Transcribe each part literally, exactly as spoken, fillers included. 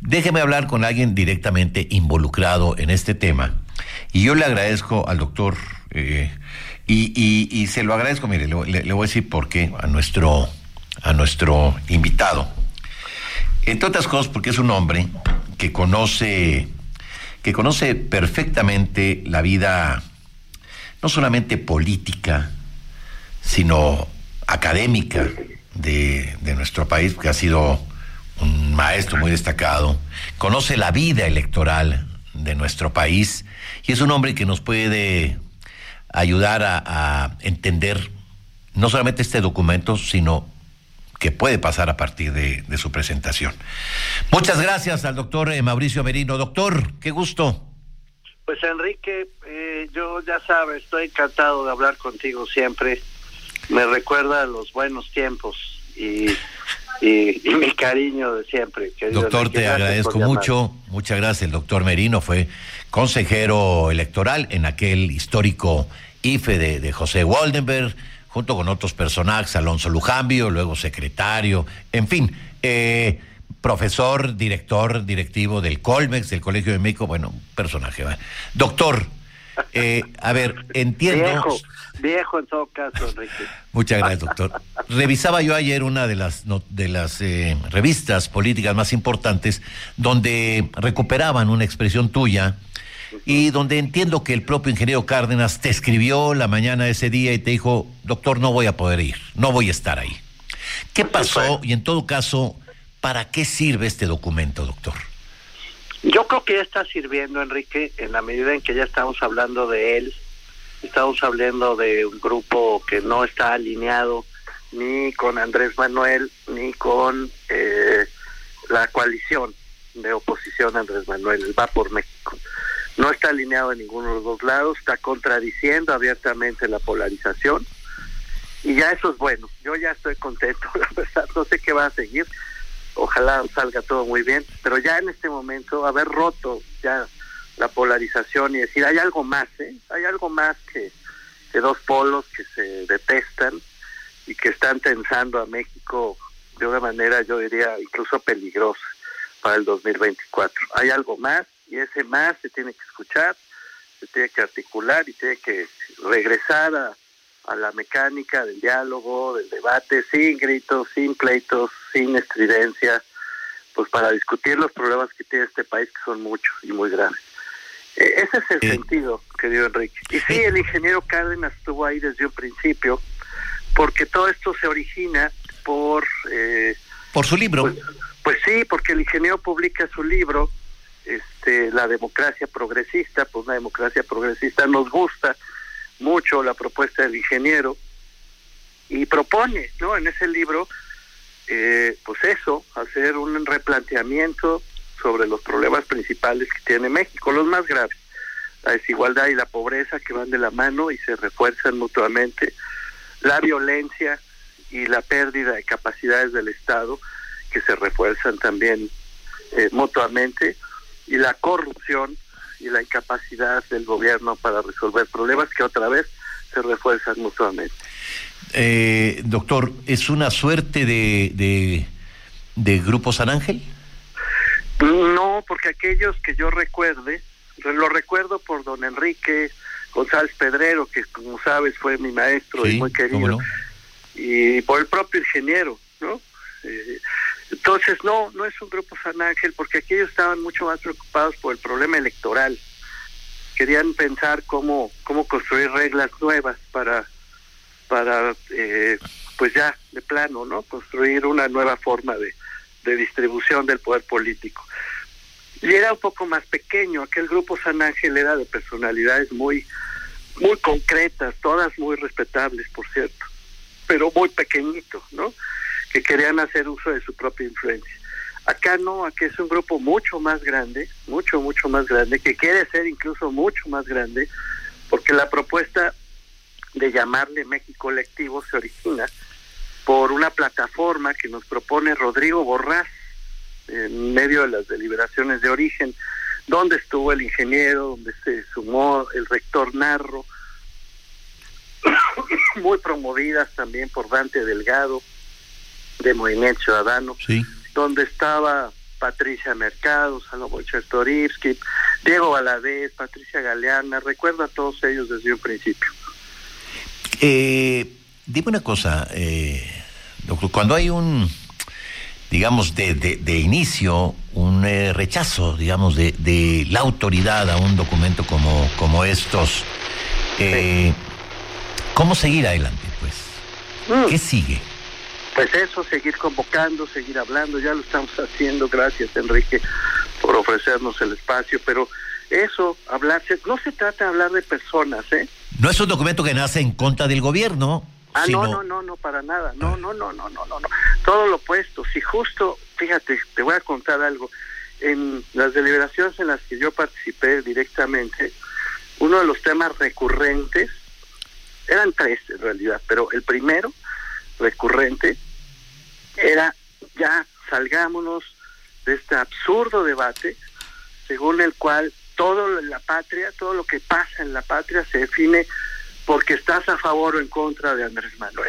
déjeme hablar con alguien directamente involucrado en este tema. Y yo le agradezco al doctor, eh, y, y, y se lo agradezco, mire, le, le, le voy a decir por qué a nuestro, a nuestro invitado. Entre otras cosas, porque es un hombre que conoce, que conoce perfectamente la vida, no solamente política, sino académica de, de nuestro país, que ha sido un maestro muy destacado, conoce la vida electoral de nuestro país y es un hombre que nos puede ayudar a, a entender no solamente este documento, sino que puede pasar a partir de, de su presentación. Muchas gracias al doctor eh, Mauricio Merino. Doctor, qué gusto. Pues Enrique, eh, yo ya sabes, estoy encantado de hablar contigo siempre. Me recuerda a los buenos tiempos y, y, y mi cariño de siempre. Doctor, te agradezco mucho. Muchas gracias. El doctor Merino fue consejero electoral en aquel histórico I F E de, de José Waldenberg, junto con otros personajes, Alonso Lujambio, luego secretario, en fin, eh, profesor, director, directivo del Colmex, del Colegio de México, bueno, un personaje. ¿va? Doctor, eh, a ver, entiendo... Viejo, viejo en todo caso, Enrique. Muchas gracias, doctor. Revisaba yo ayer una de las, no, de las eh, revistas políticas más importantes, donde recuperaban una expresión tuya, y donde entiendo que el propio ingeniero Cárdenas te escribió la mañana de ese día y te dijo, doctor, no voy a poder ir, no voy a estar ahí. ¿Qué pasó? Y en todo caso, ¿para qué sirve este documento, doctor? Yo creo que ya está sirviendo, Enrique, en la medida en que ya estamos hablando de él, estamos hablando de un grupo que no está alineado ni con Andrés Manuel, ni con eh, la coalición de oposición a Andrés Manuel, el Va por México. No está alineado en ninguno de los dos lados, está contradiciendo abiertamente la polarización y ya eso es bueno. Yo ya estoy contento, la verdad, no sé qué va a seguir, ojalá salga todo muy bien, pero ya en este momento haber roto ya la polarización y decir, hay algo más, ¿eh? Hay algo más que, que dos polos que se detestan y que están tensando a México de una manera, yo diría, incluso peligrosa para el dos mil veinticuatro. Hay algo más. Y ese más se tiene que escuchar, se tiene que articular y tiene que regresar a, a la mecánica del diálogo, del debate, sin gritos, sin pleitos, sin estridencia, pues para discutir los problemas que tiene este país, que son muchos y muy graves. Eh, ese es el eh. sentido, querido Enrique. Y sí, el ingeniero Cárdenas estuvo ahí desde un principio, porque todo esto se origina por... Eh, por su libro. Pues, pues sí, porque el ingeniero publica su libro, Este, la democracia progresista, pues una democracia progresista, nos gusta mucho la propuesta del ingeniero y propone, ¿no? En ese libro, eh, pues eso, hacer un replanteamiento sobre los problemas principales que tiene México, los más graves, la desigualdad y la pobreza que van de la mano y se refuerzan mutuamente, la violencia y la pérdida de capacidades del Estado que se refuerzan también eh, mutuamente, y la corrupción y la incapacidad del gobierno para resolver problemas que otra vez se refuerzan mutuamente. Eh, doctor, ¿es una suerte de, de, de Grupo San Ángel? No, porque aquellos que yo recuerde, lo recuerdo por don Enrique González Pedrero, que como sabes fue mi maestro, sí, y muy querido, no? Y por el propio ingeniero, ¿no? Eh, Entonces, no, no es un Grupo San Ángel, porque aquellos estaban mucho más preocupados por el problema electoral. Querían pensar cómo cómo construir reglas nuevas para, para eh, pues ya, de plano, ¿no? Construir una nueva forma de, de distribución del poder político. Y era un poco más pequeño, aquel Grupo San Ángel era de personalidades muy, muy concretas, todas muy respetables, por cierto, pero muy pequeñito, ¿no? Que querían hacer uso de su propia influencia. Acá no, aquí es un grupo mucho más grande, mucho, mucho más grande, que quiere ser incluso mucho más grande, porque la propuesta de llamarle México Colectivo se origina por una plataforma que nos propone Rodrigo Borrás, en medio de las deliberaciones de origen, donde estuvo el ingeniero, donde se sumó el rector Narro, muy promovidas también por Dante Delgado, de Movimiento Ciudadano, sí, donde estaba Patricia Mercado, Salomón Chertorivsky, Diego Valadez, Patricia Galeana, recuerdo a todos ellos desde un principio. Eh, dime una cosa, eh, doctor, cuando hay un, digamos, de, de, de inicio, un eh, rechazo, digamos, de, de la autoridad a un documento como, como estos, eh, sí. ¿Cómo seguir adelante, pues? Mm. ¿Qué sigue? Pues eso, seguir convocando, seguir hablando, ya lo estamos haciendo, gracias Enrique por ofrecernos el espacio, pero eso, hablarse, no se trata de hablar de personas, ¿eh? No es un documento que nace en contra del gobierno. Ah, sino... no, no, no, no, para nada, no, no, no, no, no, no, no, todo lo opuesto, si justo, fíjate, te voy a contar algo, en las deliberaciones en las que yo participé directamente, uno de los temas recurrentes, eran tres en realidad, pero el primero, recurrente, era ya salgámonos de este absurdo debate según el cual todo en la patria, todo lo que pasa en la patria se define porque estás a favor o en contra de Andrés Manuel.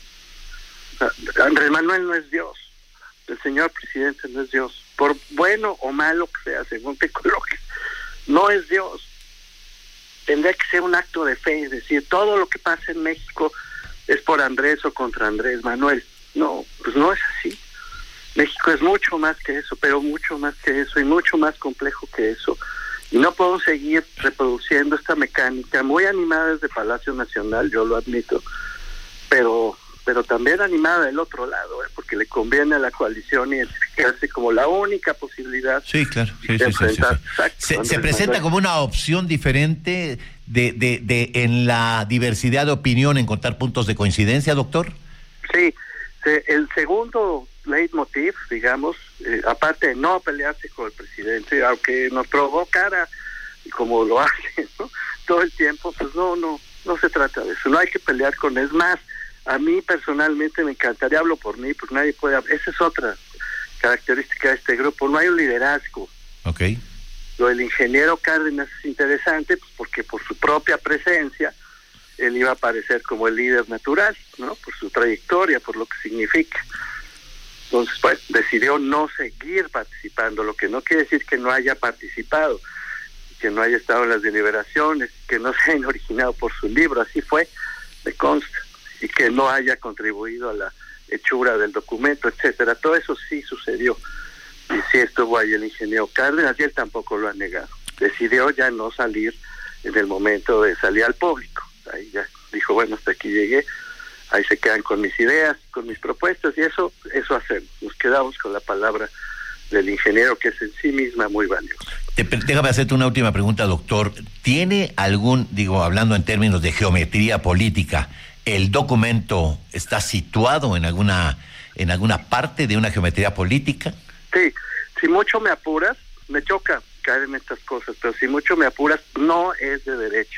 O sea, Andrés Manuel no es Dios, el señor presidente no es Dios, por bueno o malo que sea, según te coloques, no es Dios. Tendría que ser un acto de fe, es decir, todo lo que pasa en México es por Andrés o contra Andrés Manuel. No, pues no es así. México es mucho más que eso, pero mucho más que eso y mucho más complejo que eso. Y no podemos seguir reproduciendo esta mecánica muy animada desde Palacio Nacional, yo lo admito, pero pero también animada del otro lado, ¿eh? Porque le conviene a la coalición identificarse como la única posibilidad. Sí, claro. Sí, de sí, sí, sí, sí. Exacto, se, se presenta Manuel como una opción diferente de, de, de en la diversidad de opinión, encontrar puntos de coincidencia, doctor. Sí. El segundo leitmotiv, digamos, eh, aparte de no pelearse con el presidente, aunque nos provocara, como lo hace, ¿no?, todo el tiempo, pues no, no, no se trata de eso, no hay que pelear con él. Es más, a mí personalmente me encantaría, hablo por mí, porque nadie puede, esa es otra característica de este grupo, no hay un liderazgo. Okay. Lo del ingeniero Cárdenas es interesante, pues porque por su propia presencia él iba a aparecer como el líder natural, ¿no?, por su trayectoria, por lo que significa. Entonces, pues, decidió no seguir participando, lo que no quiere decir que no haya participado, que no haya estado en las deliberaciones, que no se hayan originado por su libro, así fue, me consta, y que no haya contribuido a la hechura del documento, etcétera. Todo eso sí sucedió, y sí estuvo ahí el ingeniero Cárdenas, y él tampoco lo ha negado. Decidió ya no salir en el momento de salir al público. Ahí ya dijo, bueno, hasta aquí llegué, ahí se quedan con mis ideas, con mis propuestas, y eso eso hacemos, nos quedamos con la palabra del ingeniero, que es en sí misma muy valiosa. Te, déjame hacerte una última pregunta, doctor. ¿Tiene algún, digo, hablando en términos de geometría política, el documento está situado en alguna en alguna parte de una geometría política? Sí, si mucho me apuras, me choca caer en estas cosas, pero si mucho me apuras, no es de derecha.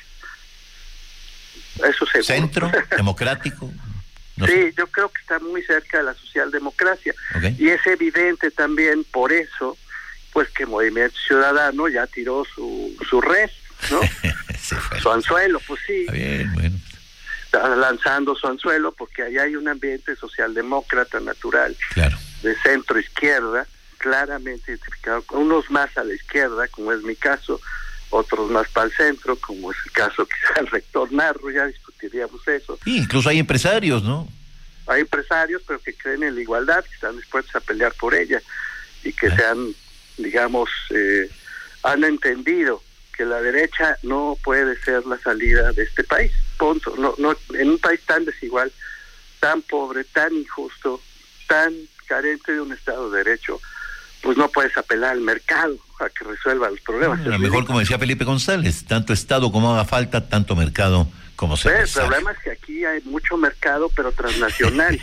Eso seguro. ¿Centro? ¿Democrático? No sí, sé. Yo creo que está muy cerca de la socialdemocracia. Okay. Y es evidente también por eso, pues que Movimiento Ciudadano ya tiró su, su red, ¿no? Sí, bueno. Su anzuelo, pues sí. Está bien, bueno. Está lanzando su anzuelo porque ahí hay un ambiente socialdemócrata natural, claro, de centro-izquierda, claramente identificado, con unos más a la izquierda, como es mi caso, otros más para el centro, como es el caso quizá el rector Narro, ya discutiríamos eso. Sí, incluso hay empresarios, ¿no? Hay empresarios, pero que creen en la igualdad, que están dispuestos a pelear por ella, y que ah. se han, digamos, eh, han entendido que la derecha no puede ser la salida de este país, punto. No, no, en un país tan desigual, tan pobre, tan injusto, tan carente de un Estado de Derecho, pues no puedes apelar al mercado a que resuelva los problemas. Bueno, a lo mejor, como decía Felipe González, tanto Estado como haga falta, tanto mercado como se El problema es que aquí hay mucho mercado, pero transnacional,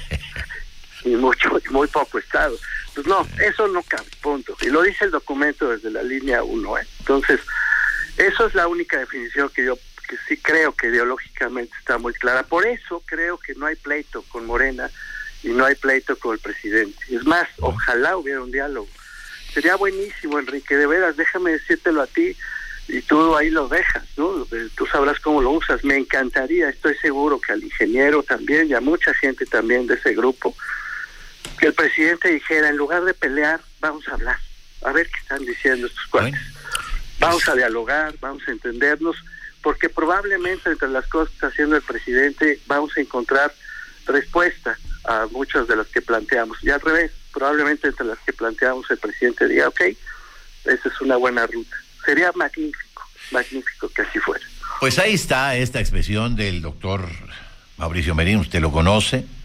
y mucho muy poco Estado. Pues no, eso no cabe, punto. Y lo dice el documento desde la línea uno, ¿eh? Entonces, eso es la única definición que yo que sí creo que ideológicamente está muy clara. Por eso creo que no hay pleito con Morena y no hay pleito con el presidente. Es más, ojalá hubiera un diálogo. Sería buenísimo, Enrique, de veras, déjame decírtelo a ti, y tú ahí lo dejas, ¿no? Tú sabrás cómo lo usas. Me encantaría, estoy seguro que al ingeniero también, y a mucha gente también de ese grupo, que el presidente dijera, en lugar de pelear, vamos a hablar. a ver qué están diciendo estos cuates. Bueno. Vamos a dialogar, vamos a entendernos, porque probablemente entre las cosas que está haciendo el presidente vamos a encontrar respuesta a muchas de las que planteamos. Y al revés, probablemente entre las que planteamos el presidente diga, ok, esa es una buena ruta. Sería magnífico, magnífico que así fuera. Pues ahí está esta expresión del doctor Mauricio Merino, usted lo conoce.